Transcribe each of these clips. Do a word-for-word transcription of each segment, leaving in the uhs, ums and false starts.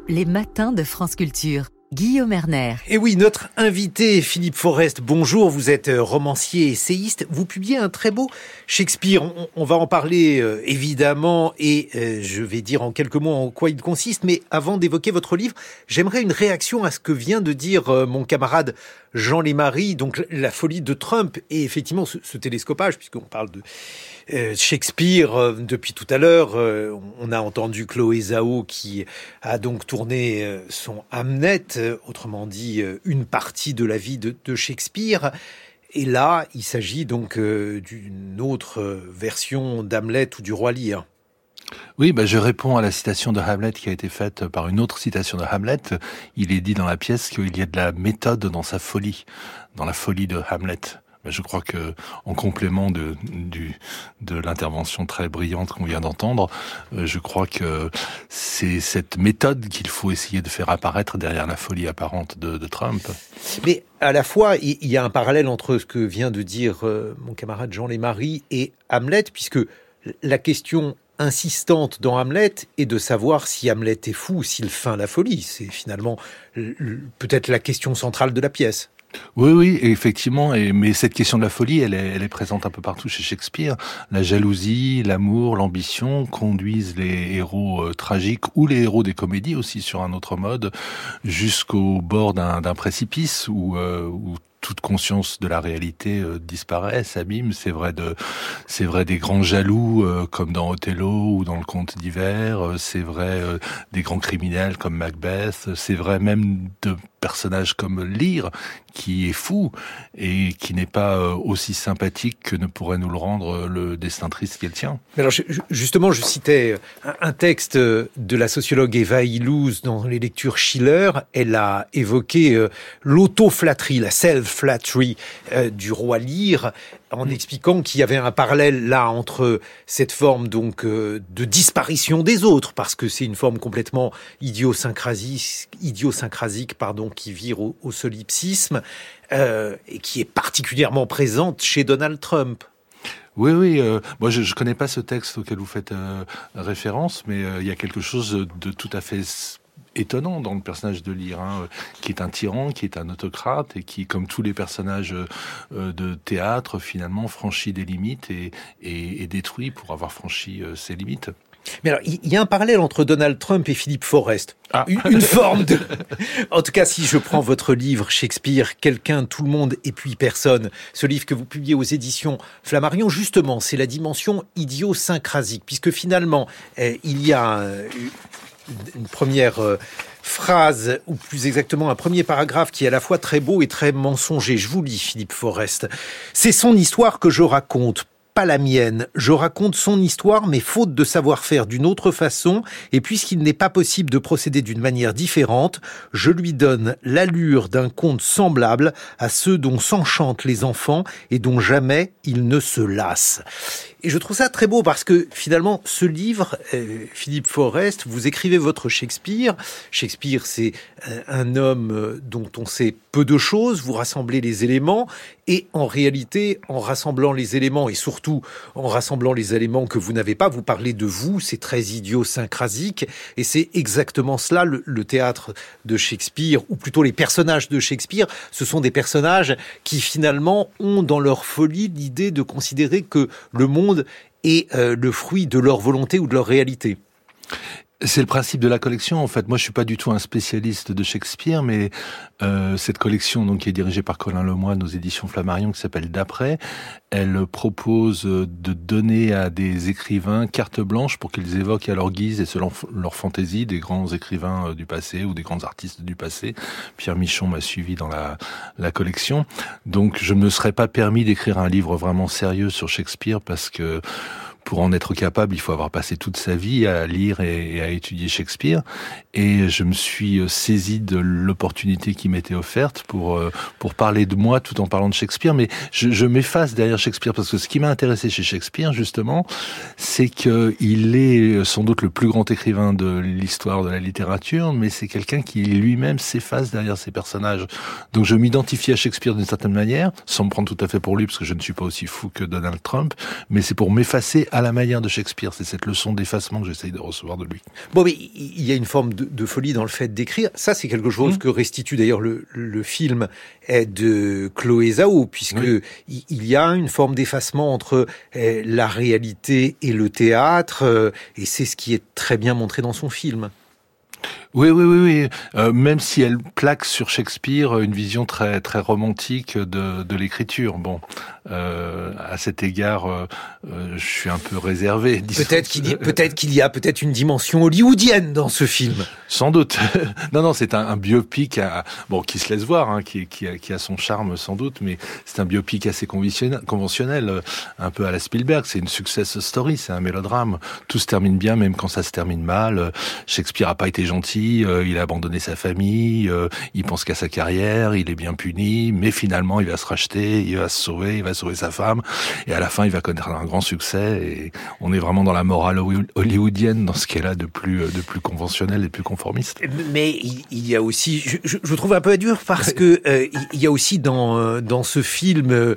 les matins de France Culture. Guillaume Erner. Et oui, notre invité Philippe Forest, bonjour, vous êtes romancier et essayiste, vous publiez un très beau Shakespeare, on, on va en parler euh, évidemment et euh, je vais dire en quelques mots en quoi il consiste, mais avant d'évoquer votre livre, j'aimerais une réaction à ce que vient de dire euh, mon camarade Jean Lémarie, donc la folie de Trump et effectivement ce, ce télescopage, puisqu'on parle de euh, Shakespeare euh, depuis tout à l'heure, euh, on a entendu Chloé Zhao qui a donc tourné euh, son Hamlet, autrement dit une partie de la vie de, de Shakespeare. Et là, il s'agit donc euh, d'une autre version d'Hamlet ou du Roi Lear. Oui, bah, je réponds à la citation de Hamlet qui a été faite par une autre citation de Hamlet. Il est dit dans la pièce qu'il y a de la méthode dans sa folie, dans la folie de Hamlet. Je crois que, en complément de, du, de l'intervention très brillante qu'on vient d'entendre, je crois que c'est cette méthode qu'il faut essayer de faire apparaître derrière la folie apparente de, de Trump. Mais à la fois, il y a un parallèle entre ce que vient de dire euh, mon camarade Jean Lémarie et Hamlet, puisque la question insistante dans Hamlet est de savoir si Hamlet est fou ou s'il feint la folie. C'est finalement peut-être la question centrale de la pièce. Oui, oui, effectivement. Et, mais cette question de la folie, elle est, elle est présente un peu partout chez Shakespeare. La jalousie, l'amour, l'ambition conduisent les héros euh, tragiques ou les héros des comédies aussi sur un autre mode jusqu'au bord d'un, d'un précipice où, euh, où toute conscience de la réalité euh, disparaît, s'abîme. C'est vrai de, c'est vrai des grands jaloux euh, comme dans Othello ou dans le Conte d'hiver. Euh, c'est vrai euh, des grands criminels comme Macbeth. C'est vrai même de personnages comme Lear qui est fou et qui n'est pas euh, aussi sympathique que ne pourrait nous le rendre le destin triste qu'elle tient. Mais alors, je, justement, je citais un, un texte de la sociologue Eva Illouz dans les lectures Schiller. Elle a évoqué euh, l'auto-flatterie, la self-flattery euh, du roi Lear, en mmh. expliquant qu'il y avait un parallèle là entre cette forme donc euh, de disparition des autres, parce que c'est une forme complètement idiosyncrasique, idiosyncrasique pardon, qui vire au, au solipsisme euh, et qui est particulièrement présente chez Donald Trump. Oui, oui. Euh, moi, je ne connais pas ce texte auquel vous faites euh, référence, mais euh, il y a quelque chose de tout à fait étonnant dans le personnage de Lear, hein, qui est un tyran, qui est un autocrate et qui, comme tous les personnages euh, de théâtre, finalement franchit des limites et, et, et détruit pour avoir franchi euh, ses limites. Mais alors, il y a un parallèle entre Donald Trump et Philippe Forest. Ah. Une, une forme de... En tout cas, si je prends votre livre Shakespeare, Quelqu'un, tout le monde et puis personne, ce livre que vous publiez aux éditions Flammarion, justement, c'est la dimension idiosyncrasique, puisque finalement, euh, il y a euh, une première euh, phrase, ou plus exactement un premier paragraphe qui est à la fois très beau et très mensonger. Je vous lis, Philippe Forest. « C'est son histoire que je raconte. Pas la mienne. Je raconte son histoire, mais faute de savoir faire d'une autre façon, et puisqu'il n'est pas possible de procéder d'une manière différente, je lui donne l'allure d'un conte semblable à ceux dont s'enchantent les enfants et dont jamais ils ne se lassent. » Et je trouve ça très beau parce que finalement, ce livre, euh, Philippe Forest, vous écrivez votre Shakespeare. Shakespeare, c'est euh, un homme euh, dont on sait peu de choses. Vous rassemblez les éléments et en réalité, en rassemblant les éléments et surtout en rassemblant les éléments que vous n'avez pas, vous parlez de vous. C'est très idiosyncrasique et c'est exactement cela le, le théâtre de Shakespeare, ou plutôt les personnages de Shakespeare. Ce sont des personnages qui finalement ont dans leur folie l'idée de considérer que le monde est euh, le fruit de leur volonté ou de leur réalité. C'est le principe de la collection. En fait, moi, je suis pas du tout un spécialiste de Shakespeare, mais euh, cette collection, donc, qui est dirigée par Colin Lemoine aux éditions Flammarion, qui s'appelle D'après, elle propose de donner à des écrivains carte blanche pour qu'ils évoquent à leur guise et selon leur fantaisie des grands écrivains du passé ou des grands artistes du passé. Pierre Michon m'a suivi dans la, la collection. Donc, je ne me serais pas permis d'écrire un livre vraiment sérieux sur Shakespeare parce que pour en être capable, il faut avoir passé toute sa vie à lire et, et à étudier Shakespeare. Et je me suis saisi de l'opportunité qui m'était offerte pour pour parler de moi tout en parlant de Shakespeare. Mais je, je m'efface derrière Shakespeare parce que ce qui m'a intéressé chez Shakespeare, justement, c'est qu'il est sans doute le plus grand écrivain de l'histoire de la littérature, mais c'est quelqu'un qui lui-même s'efface derrière ses personnages. Donc je m'identifie à Shakespeare d'une certaine manière, sans me prendre tout à fait pour lui, parce que je ne suis pas aussi fou que Donald Trump, mais c'est pour m'effacer à la manière de Shakespeare. C'est cette leçon d'effacement que j'essaye de recevoir de lui. Bon, mais il y a une forme de, de folie dans le fait d'écrire. Ça, c'est quelque chose mmh. que restitue d'ailleurs le, le film de Chloé Zhao, puisque oui. il y a une forme d'effacement entre la réalité et le théâtre, et c'est ce qui est très bien montré dans son film. Oui, oui, oui, oui. Euh, même si elle plaque sur Shakespeare une vision très très romantique de de l'écriture. Bon, euh, à cet égard, euh, euh, je suis un peu réservé. Peut-être qu'il y, peut-être qu'il y a peut-être une dimension hollywoodienne dans ce film. Sans doute. non, non, c'est un, un biopic à, bon qui se laisse voir, hein, qui qui a, qui a son charme sans doute, mais c'est un biopic assez conventionnel, conventionnel, un peu à la Spielberg. C'est une success story, c'est un mélodrame. Tout se termine bien, même quand ça se termine mal. Shakespeare a pas été gentil. Euh, il a abandonné sa famille, euh, il pense qu'à sa carrière, il est bien puni, mais finalement il va se racheter, il va se sauver, il va sauver sa femme, et à la fin il va connaître un grand succès, et on est vraiment dans la morale hollywoodienne, dans ce qu'elle a de plus, de plus conventionnel et de plus conformiste. Mais il y a aussi, je, je, je trouve un peu dur, parce que euh, il y a aussi dans, dans ce film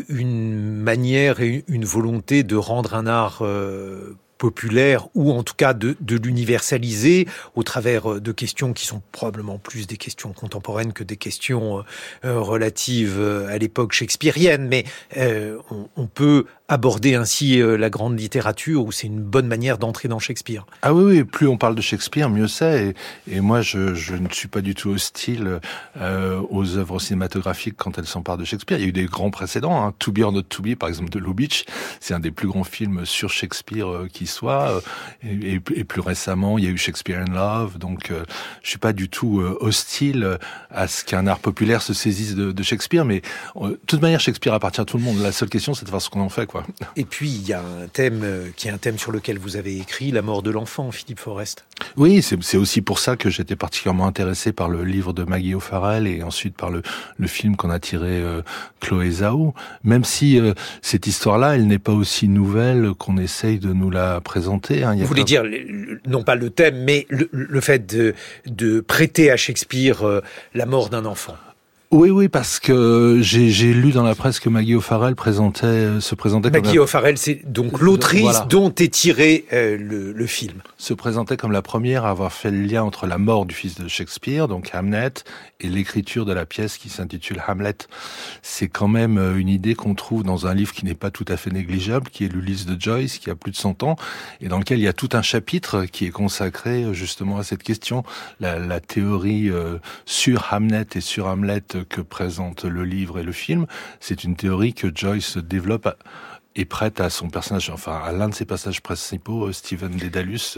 une manière et une volonté de rendre un art euh, populaire, ou en tout cas de, de l'universaliser au travers de questions qui sont probablement plus des questions contemporaines que des questions euh, relatives à l'époque shakespearienne. Mais euh, on, on peut aborder ainsi euh, la grande littérature, où c'est une bonne manière d'entrer dans Shakespeare. Ah oui, oui, plus on parle de Shakespeare, mieux c'est. Et, et moi, je, je ne suis pas du tout hostile euh, aux œuvres cinématographiques quand elles s'emparent de Shakespeare. Il y a eu des grands précédents, hein. To Be or Not To Be, par exemple, de Lubitsch. C'est un des plus grands films sur Shakespeare euh, qui soit. Et, et, et plus récemment, il y a eu Shakespeare in Love. Donc, euh, je suis pas du tout euh, hostile à ce qu'un art populaire se saisisse de, de Shakespeare. Mais euh, de toute manière, Shakespeare appartient à tout le monde. La seule question, c'est de voir ce qu'on en fait, quoi. Et puis, il y a un thème euh, qui est un thème sur lequel vous avez écrit, la mort de l'enfant, Philippe Forest. Oui, c'est, c'est aussi pour ça que j'étais particulièrement intéressé par le livre de Maggie O'Farrell et ensuite par le, le film qu'on a tiré euh, Chloé Zhao. Même si euh, cette histoire-là, elle n'est pas aussi nouvelle qu'on essaye de nous la présenter. Hein. Il y a vous voulez comme... dire, non pas le thème, mais le, le fait de, de prêter à Shakespeare euh, la mort d'un enfant. Oui, oui, parce que j'ai, j'ai lu dans la presse que Maggie O'Farrell présentait, se présentait Maggie comme la... O'Farrell, c'est donc l'autrice voilà. dont est tiré euh, le, le film. Se présentait comme la première à avoir fait le lien entre la mort du fils de Shakespeare, donc Hamlet, et l'écriture de la pièce qui s'intitule Hamlet. C'est quand même une idée qu'on trouve dans un livre qui n'est pas tout à fait négligeable, qui est l'Ulysse de Joyce, qui a plus de cent ans, et dans lequel il y a tout un chapitre qui est consacré justement à cette question, la, la théorie euh, sur Hamlet et sur Hamlet que présente le livre et le film. C'est une théorie que Joyce développe à, et prête à son personnage, enfin à l'un de ses personnages principaux, Stephen Dedalus.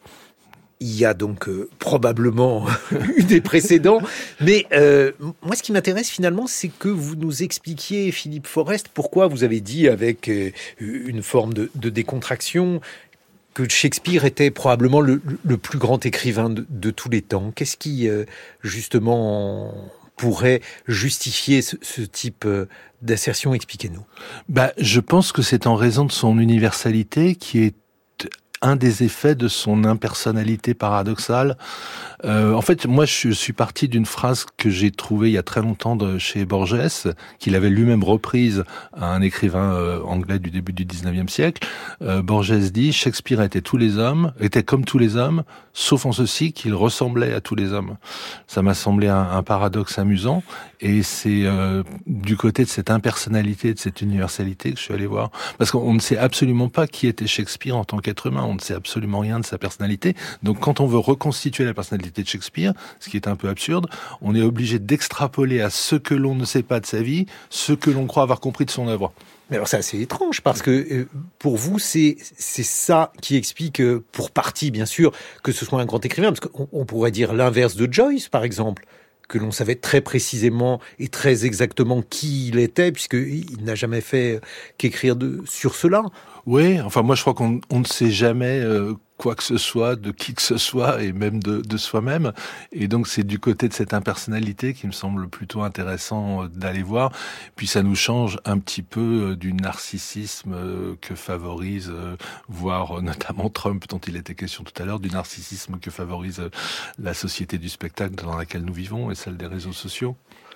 Il y a donc euh, probablement eu des précédents, mais euh, moi ce qui m'intéresse finalement, c'est que vous nous expliquiez, Philippe Forest, pourquoi vous avez dit avec euh, une forme de, de décontraction que Shakespeare était probablement le, le plus grand écrivain de, de tous les temps. Qu'est-ce qui, euh, justement, pourrait justifier ce, ce type d'assertion? Expliquez-nous. Bah, je pense que c'est en raison de son universalité qui est un des effets de son impersonnalité paradoxale. Euh, en fait, moi, je suis parti d'une phrase que j'ai trouvée il y a très longtemps de chez Borges, qu'il avait lui-même reprise à un écrivain euh, anglais du début du dix-neuvième siècle. Euh, Borges dit « Shakespeare était tous les hommes, était comme tous les hommes, sauf en ceci qu'il ressemblait à tous les hommes. » Ça m'a semblé un, un paradoxe amusant, et c'est euh, du côté de cette impersonnalité, de cette universalité que je suis allé voir. Parce qu'on ne sait absolument pas qui était Shakespeare en tant qu'être humain, on ne sait absolument rien de sa personnalité. Donc quand on veut reconstituer la personnalité de Shakespeare, ce qui est un peu absurde, on est obligé d'extrapoler à ce que l'on ne sait pas de sa vie, ce que l'on croit avoir compris de son œuvre. Mais alors c'est assez étrange, parce que euh, pour vous, c'est, c'est ça qui explique, euh, pour partie bien sûr, que ce soit un grand écrivain, parce qu'on on pourrait dire l'inverse de Joyce, par exemple, que l'on savait très précisément et très exactement qui il était, puisqu'il n'a jamais fait qu'écrire de, sur cela. Oui, enfin moi je crois qu'on on ne sait jamais euh, quoi que ce soit de qui que ce soit, et même de, de soi-même, et donc c'est du côté de cette impersonnalité qui me semble plutôt intéressant d'aller voir. Puis ça nous change un petit peu du narcissisme que favorise, voire notamment Trump dont il était question tout à l'heure, du narcissisme que favorise la société du spectacle dans laquelle nous vivons et celle des réseaux sociaux.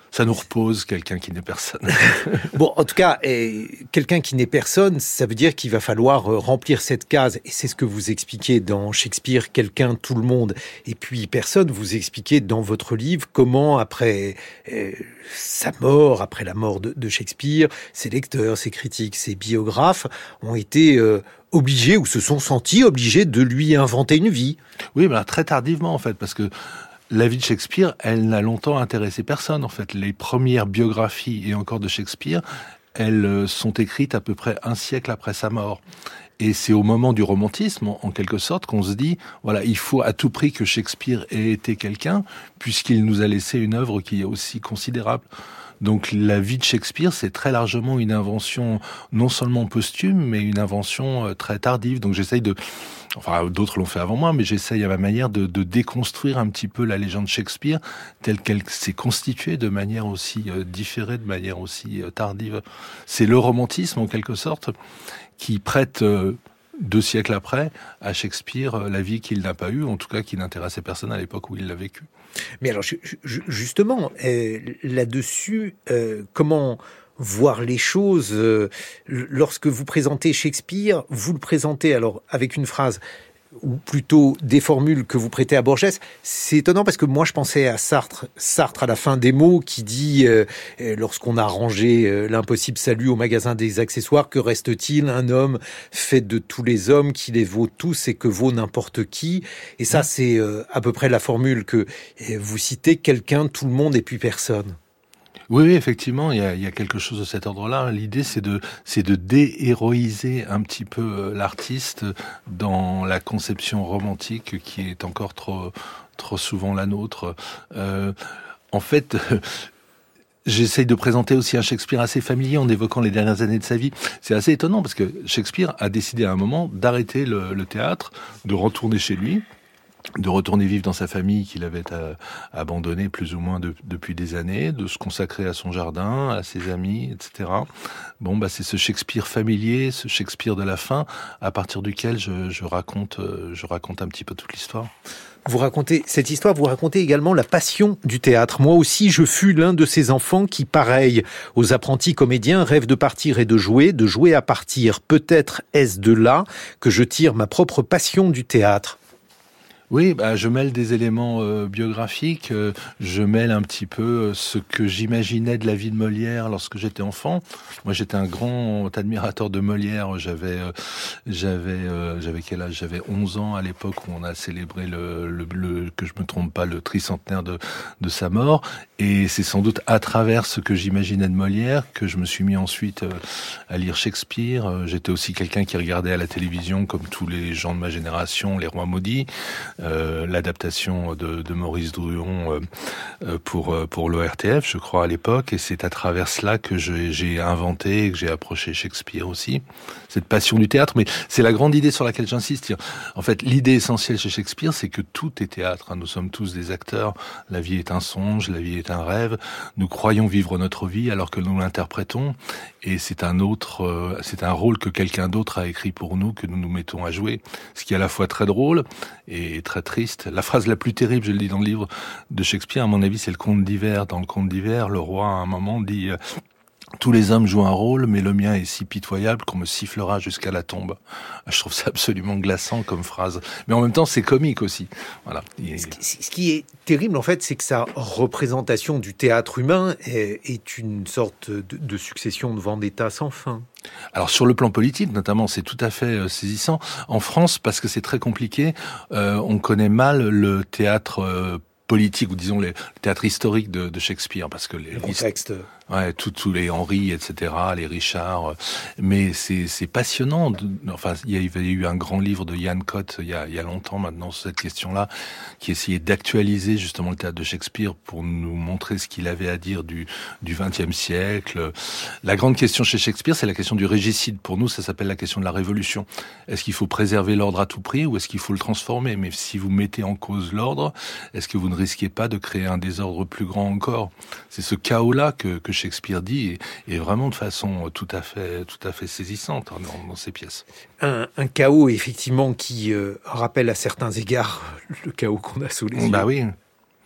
Ça nous repose, quelqu'un qui n'est personne. Bon, en tout cas, eh, quelqu'un qui n'est personne, ça veut dire qu'il va falloir euh, remplir cette case. Et c'est ce que vous expliquez dans Shakespeare, quelqu'un, tout le monde. Et puis personne, vous expliquez dans votre livre comment, après eh, sa mort, après la mort de, de Shakespeare, ses lecteurs, ses critiques, ses biographes ont été euh, obligés ou se sont sentis obligés de lui inventer une vie. Oui, ben, très tardivement en fait, parce que la vie de Shakespeare, elle n'a longtemps intéressé personne, en fait. Les premières biographies, et encore de Shakespeare, elles sont écrites à peu près un siècle après sa mort. Et c'est au moment du romantisme, en quelque sorte, qu'on se dit, voilà, il faut à tout prix que Shakespeare ait été quelqu'un, puisqu'il nous a laissé une œuvre qui est aussi considérable. Donc la vie de Shakespeare, c'est très largement une invention non seulement posthume, mais une invention très tardive. Donc j'essaye de... Enfin, d'autres l'ont fait avant moi, mais j'essaye à ma manière de, de déconstruire un petit peu la légende Shakespeare telle qu'elle s'est constituée de manière aussi euh, différée, de manière aussi euh, tardive. C'est le romantisme, en quelque sorte, qui prête... Euh, deux siècles après, à Shakespeare, la vie qu'il n'a pas eue, en tout cas qui n'intéressait personne à l'époque où il l'a vécue. Mais alors, justement, euh, là-dessus, euh, comment voir les choses euh, lorsque vous présentez Shakespeare, vous le présentez alors avec une phrase ou plutôt des formules que vous prêtez à Borges. C'est étonnant parce que moi je pensais à Sartre, Sartre à la fin des mots qui dit euh, lorsqu'on a rangé euh, l'impossible salut au magasin des accessoires, que reste-t-il? Un homme fait de tous les hommes qui les vaut tous et que vaut n'importe qui. Et ça c'est euh, à peu près la formule que euh, vous citez, quelqu'un, tout le monde et puis personne. Oui, oui, effectivement, il y a, il y a quelque chose de cet ordre-là. L'idée, c'est de, c'est de déhéroïser un petit peu l'artiste dans la conception romantique qui est encore trop, trop souvent la nôtre. Euh, en fait, j'essaye de présenter aussi un Shakespeare assez familier en évoquant les dernières années de sa vie. C'est assez étonnant parce que Shakespeare a décidé à un moment d'arrêter le, le théâtre, de retourner chez lui, de retourner vivre dans sa famille qu'il avait euh, abandonnée plus ou moins de, depuis des années, de se consacrer à son jardin, à ses amis, et cetera. Bon, bah c'est ce Shakespeare familier, ce Shakespeare de la fin, à partir duquel je, je raconte, euh, je raconte un petit peu toute l'histoire. Vous racontez cette histoire, vous racontez également la passion du théâtre. Moi aussi, je fus l'un de ces enfants qui, pareil aux apprentis comédiens, rêvent de partir et de jouer, de jouer à partir. Peut-être est-ce de là que je tire ma propre passion du théâtre. Oui, bah, je mêle des éléments euh, biographiques, euh, je mêle un petit peu euh, ce que j'imaginais de la vie de Molière lorsque j'étais enfant. Moi, j'étais un grand admirateur de Molière. J'avais, euh, j'avais, euh, j'avais quel âge? J'avais onze ans à l'époque où on a célébré le, le, le que je me trompe pas, le tricentenaire de, de sa mort. Et c'est sans doute à travers ce que j'imaginais de Molière que je me suis mis ensuite euh, à lire Shakespeare. J'étais aussi quelqu'un qui regardait à la télévision, comme tous les gens de ma génération, Les Rois Maudits. Euh, l'adaptation de, de Maurice Druon euh, pour pour l'O R T F, je crois, à l'époque, et c'est à travers cela que je, j'ai inventé, que j'ai approché Shakespeare aussi, cette passion du théâtre. Mais c'est la grande idée sur laquelle j'insiste. En fait, l'idée essentielle chez Shakespeare, c'est que tout est théâtre. Nous sommes tous des acteurs. La vie est un songe, la vie est un rêve. Nous croyons vivre notre vie alors que nous l'interprétons, et c'est un autre, euh, c'est un rôle que quelqu'un d'autre a écrit pour nous, que nous nous mettons à jouer. Ce qui est à la fois très drôle et très triste. La phrase la plus terrible, je le dis dans le livre de Shakespeare, à mon avis, c'est le Conte d'hiver. Dans le Conte d'hiver, le roi, à un moment, dit euh, « Tous les hommes jouent un rôle, mais le mien est si pitoyable qu'on me sifflera jusqu'à la tombe. » Je trouve ça absolument glaçant comme phrase. Mais en même temps, c'est comique aussi. Voilà. Et... Ce qui est terrible, en fait, c'est que sa représentation du théâtre humain est, est une sorte de, de succession de vendettas sans fin. Alors sur le plan politique, notamment, c'est tout à fait euh, saisissant. En France, parce que c'est très compliqué, euh, on connaît mal le théâtre euh, politique, ou disons le théâtre historique de, de Shakespeare, parce que les le contexte... Ouais, tous les Henri, et cetera, les Richard. Mais c'est, c'est passionnant. De, enfin, il y avait eu un grand livre de Yann Cott il y a, il y a longtemps maintenant sur cette question-là, qui essayait d'actualiser justement le théâtre de Shakespeare pour nous montrer ce qu'il avait à dire du du vingtième siècle. La grande question chez Shakespeare, c'est la question du régicide. Pour nous, ça s'appelle la question de la révolution. Est-ce qu'il faut préserver l'ordre à tout prix ou est-ce qu'il faut le transformer? Mais si vous mettez en cause l'ordre, est-ce que vous ne risquez pas de créer un désordre plus grand encore? C'est ce chaos-là que, que Shakespeare dit, et, et vraiment de façon tout à fait, tout à fait saisissante hein, dans, dans ses pièces. Un, un chaos, effectivement, qui euh, rappelle à certains égards le chaos qu'on a sous les yeux. Bah oui.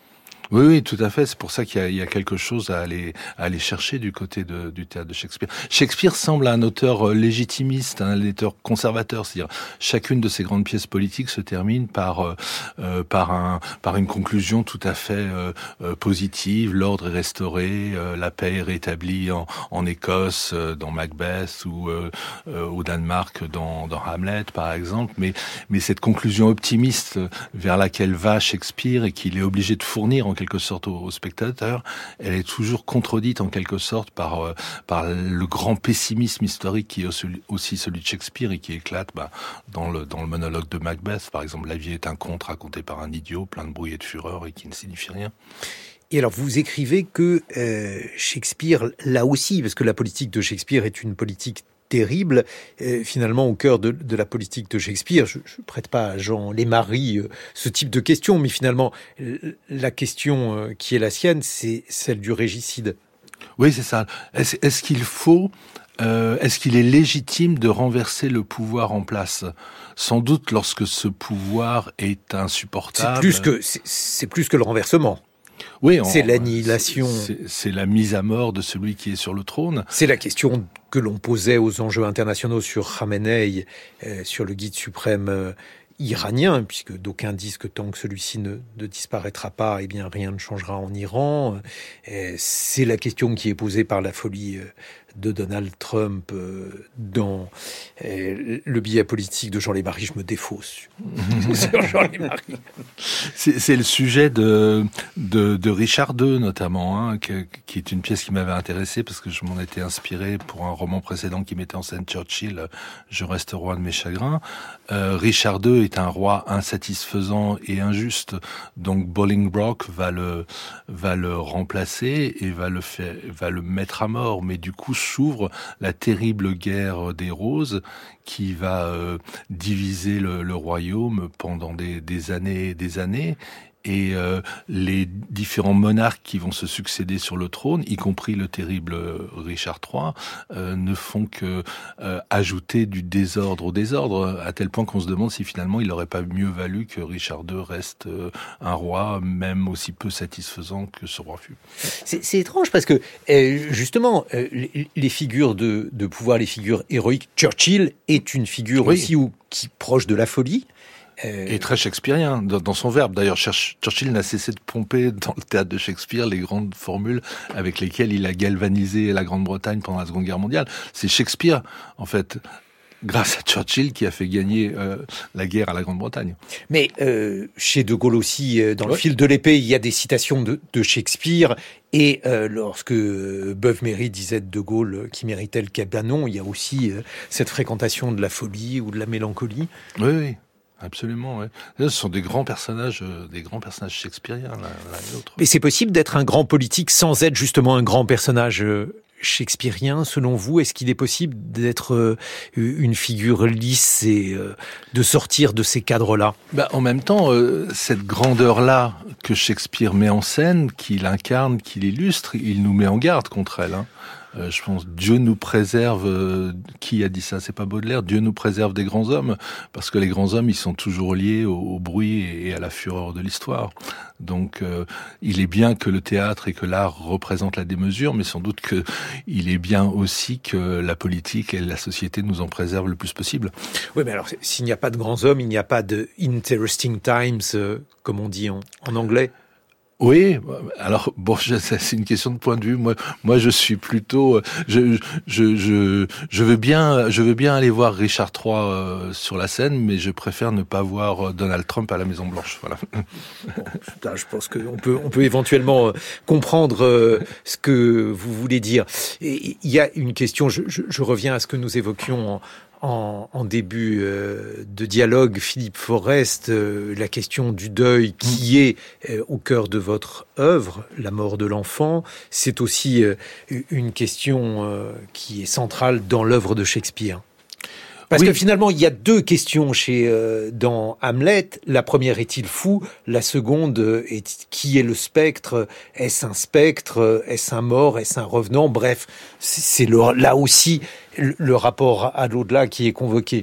Oui, oui, tout à fait. C'est pour ça qu'il y a, il y a quelque chose à aller, à aller chercher du côté de, du théâtre de Shakespeare. Shakespeare semble un auteur légitimiste, un auteur conservateur. C'est-à-dire, chacune de ses grandes pièces politiques se termine par, euh, par un, par une conclusion tout à fait euh, euh, positive. L'ordre est restauré, euh, la paix est rétablie en, en Écosse, euh, dans Macbeth, ou euh, euh, au Danemark, dans, dans Hamlet, par exemple. Mais, mais cette conclusion optimiste vers laquelle va Shakespeare et qu'il est obligé de fournir en quelque sorte au, au spectateur, elle est toujours contredite en quelque sorte par euh, par le grand pessimisme historique qui est aussi celui de Shakespeare et qui éclate bah, dans le dans le monologue de Macbeth, par exemple. La vie est un conte raconté par un idiot, plein de bruit et de fureur et qui ne signifie rien. Et alors, vous écrivez que euh, Shakespeare, là aussi, parce que la politique de Shakespeare est une politique terrible, euh, finalement au cœur de, de la politique de Shakespeare. Je ne prête pas à Jean Lémarie euh, ce type de question, mais finalement, euh, la question euh, qui est la sienne, c'est celle du régicide. Oui, c'est ça. Est-ce, est-ce qu'il faut... Euh, est-ce qu'il est légitime de renverser le pouvoir en place ? Sans doute lorsque ce pouvoir est insupportable. C'est plus que, c'est, c'est plus que le renversement. Oui, on, c'est l'annihilation. C'est, c'est la mise à mort de celui qui est sur le trône. C'est la question que l'on posait aux enjeux internationaux sur Khamenei, euh, sur le guide suprême euh, iranien, puisque d'aucuns disent que tant que celui-ci ne, ne disparaîtra pas, eh bien rien ne changera en Iran. Euh, c'est la question qui est posée par la folie euh, de Donald Trump euh, dans euh, le billet politique de Jean Lémarie. Je me défausse sur Jean Lémarie. C'est, c'est le sujet de, de, de Richard deux, notamment, hein, qui, qui est une pièce qui m'avait intéressé parce que je m'en étais inspiré pour un roman précédent qui mettait en scène Churchill, Je reste roi de mes chagrins. Euh, Richard deux est un roi insatisfaisant et injuste, donc Bolingbroke va le, va le remplacer et va le faire, va le mettre à mort, mais du coup s'ouvre la terrible guerre des roses qui va euh, diviser le, le royaume pendant des, des années et des années. Et euh, les différents monarques qui vont se succéder sur le trône, y compris le terrible Richard trois, euh, ne font que euh, ajouter du désordre au désordre, à tel point qu'on se demande si finalement il n'aurait pas mieux valu que Richard deux reste euh, un roi, même aussi peu satisfaisant que ce roi fut. C'est, c'est étrange parce que euh, justement, euh, les, les figures de, de pouvoir, les figures héroïques, Churchill est une figure oui. aussi où, qui proche de la folie. Et très shakespearien dans son verbe. D'ailleurs, Churchill n'a cessé de pomper dans le théâtre de Shakespeare les grandes formules avec lesquelles il a galvanisé la Grande-Bretagne pendant la Seconde Guerre mondiale. C'est Shakespeare, en fait, grâce à Churchill, qui a fait gagner euh, la guerre à la Grande-Bretagne. Mais euh, chez De Gaulle aussi, euh, dans ouais. le fil de l'épée, il y a des citations de, de Shakespeare. Et euh, lorsque euh, Beuve-Méry disait de De Gaulle qui méritait le cabanon, il y a aussi euh, cette fréquentation de la folie ou de la mélancolie. Oui, oui. Absolument, oui. Ce sont des grands personnages, euh, des grands personnages shakespeariens, l'un, l'un et l'autre. Mais c'est possible d'être un grand politique sans être justement un grand personnage euh, shakespearien, selon vous? Est-ce qu'il est possible d'être euh, une figure lisse et euh, de sortir de ces cadres-là? Bah, en même temps, euh, cette grandeur-là que Shakespeare met en scène, qu'il incarne, qu'il illustre, il nous met en garde contre elle, hein. Euh, je pense Dieu nous préserve. Euh, qui a dit ça? C'est pas Baudelaire. Dieu nous préserve des grands hommes, parce que les grands hommes, ils sont toujours liés au, au bruit et à la fureur de l'histoire. Donc, euh, il est bien que le théâtre et que l'art représentent la démesure, mais sans doute que il est bien aussi que la politique et la société nous en préservent le plus possible. Oui, mais alors s'il n'y a pas de grands hommes, il n'y a pas de interesting times, euh, comme on dit en, en anglais. Oui, alors bon, c'est une question de point de vue. Moi, moi, je suis plutôt, je, je, je, je veux bien, je veux bien aller voir Richard trois euh, sur la scène, mais je préfère ne pas voir Donald Trump à la Maison Blanche. Voilà. Bon, putain, je pense qu'on peut, on peut éventuellement euh, comprendre euh, ce que vous voulez dire. Et il y a une question. Je, je, je reviens à ce que nous évoquions en, En, en début euh, de dialogue, Philippe Forest, euh, la question du deuil qui est euh, au cœur de votre œuvre, la mort de l'enfant, c'est aussi euh, une question euh, qui est centrale dans l'œuvre de Shakespeare. Parce oui. que finalement, il y a deux questions chez euh, dans Hamlet. La première, est-il fou? La seconde, est qui est le spectre? Est-ce un spectre? Est-ce un mort? Est-ce un revenant? Bref, c'est le, là aussi le, le rapport à l'au-delà qui est convoqué.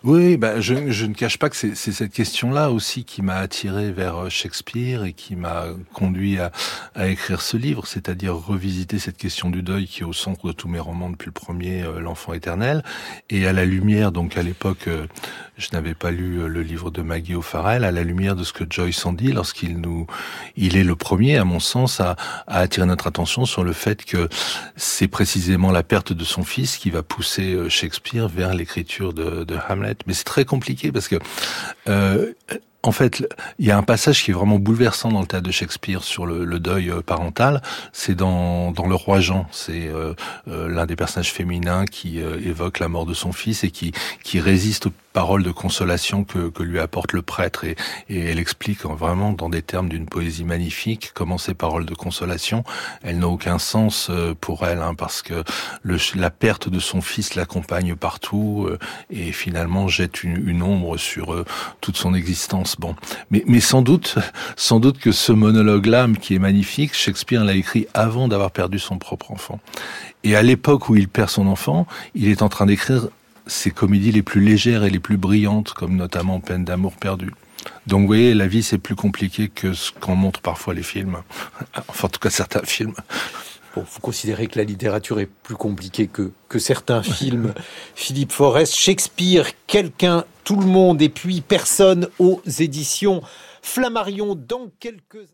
Oui, bah, je, je ne cache pas que c'est, c'est cette question-là aussi qui m'a attiré vers Shakespeare et qui m'a conduit à, à écrire ce livre, c'est-à-dire revisiter cette question du deuil qui est au centre de tous mes romans depuis le premier, euh, L'Enfant éternel, et à la lumière, donc à l'époque, euh, je n'avais pas lu le livre de Maggie O'Farrell, à la lumière de ce que Joyce en dit lorsqu'il nous, il est le premier, à mon sens, à, à attirer notre attention sur le fait que c'est précisément la perte de son fils qui va pousser Shakespeare vers l'écriture de, de Hamlet. Mais c'est très compliqué parce que, euh, en fait, il y a un passage qui est vraiment bouleversant dans le théâtre de Shakespeare sur le, le deuil parental. C'est dans, dans Le Roi Jean. C'est euh, euh, l'un des personnages féminins qui euh, évoque la mort de son fils et qui, qui résiste aux paroles de consolation que, que lui apporte le prêtre. Et, et elle explique vraiment dans des termes d'une poésie magnifique comment ces paroles de consolation, elles n'ont aucun sens pour elle, hein, parce que le, la perte de son fils l'accompagne partout euh, et finalement jette une, une ombre sur euh, toute son existence. Bon, mais, mais sans doute, sans doute que ce monologue-là, qui est magnifique, Shakespeare l'a écrit avant d'avoir perdu son propre enfant. Et à l'époque où il perd son enfant, il est en train d'écrire ses comédies les plus légères et les plus brillantes, comme notamment Peine d'amour perdue. Donc vous voyez, la vie c'est plus compliqué que ce qu'en montrent parfois les films. Enfin, en tout cas certains films. Bon, vous considérez que la littérature est plus compliquée que, que certains films. Philippe Forest, Shakespeare, Quelqu'un, Tout le monde et puis Personne aux éditions Flammarion dans quelques